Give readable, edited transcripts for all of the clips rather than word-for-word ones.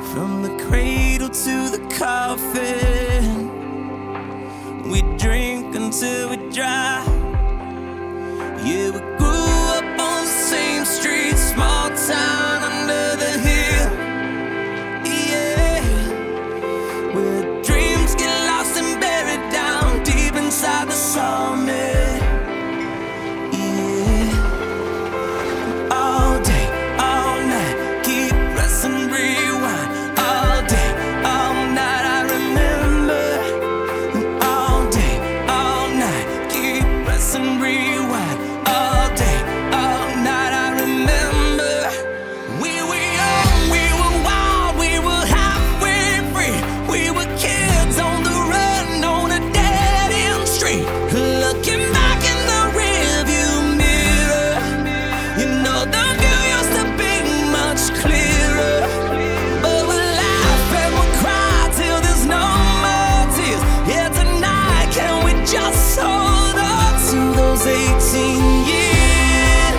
From the cradle to the coffin, we drink until we dry. Yeah, we grew up on the same street, small town under the hill. Yeah, where dreams get lost and buried down deep inside the sawmill. Yeah, all day, all night, keep pressing rewind. All day, all night, I remember. All day, all night, keep pressing rewind. All day, all night, I remember. We were young, we were wild, we were halfway free. We were kids on the run on a dead-end street. Looking back in the rearview mirror, you know the view used to be much clearer. But we laugh and we cry till there's no more tears. Yeah, tonight can we just hold on to those 18 years?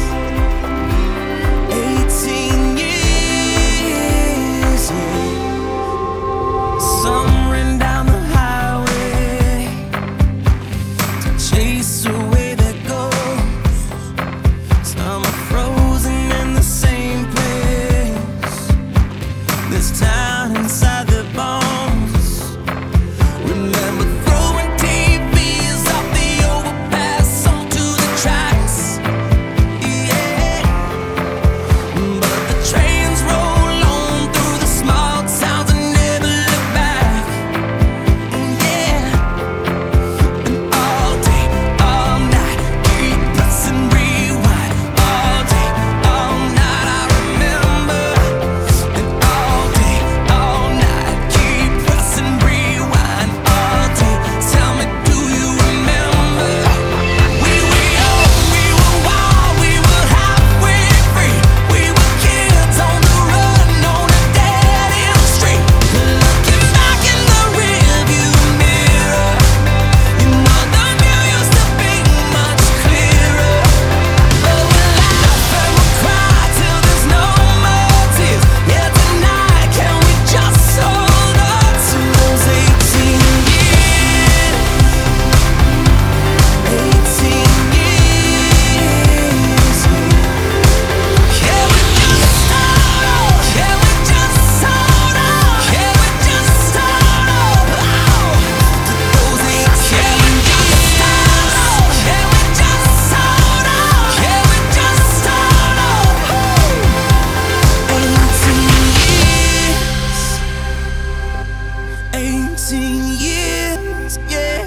18 years, yeah. Some ran down the highway to chase away their ghosts. Some are frozen in the same place, this town inside their bones. Remember throwing TVs off the overpass onto the tracks. Yeah, but the trains roll on through the small towns and never look back. Yeah, and all day, all night, keep pressing rewind. All day, all night, I remember. And all day, all night, keep pressing rewind. All day, tell me, do you remember? We were young, we were wild, we were halfway free. We were kids on the run on a dead-end street. Looking back in the rearview mirror, you know the view used to be much clearer. But we laugh and we cry till there's no more tears. Yeah, tonight can we just hold on to those 18 years? 18 years, yeah. Can we just hold on? Can we just hold on? Can we just hold on? Those 18 years. Can we just hold on? Can we just hold on? 18 years, yeah.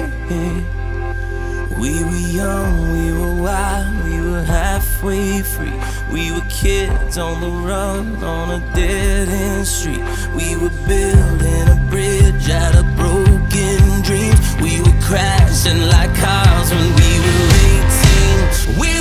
We were young, we were wild, we were halfway free. We were kids on the run on a dead-end street. We were building a bridge out of broken dreams. We were crashing like cars when we were 18. We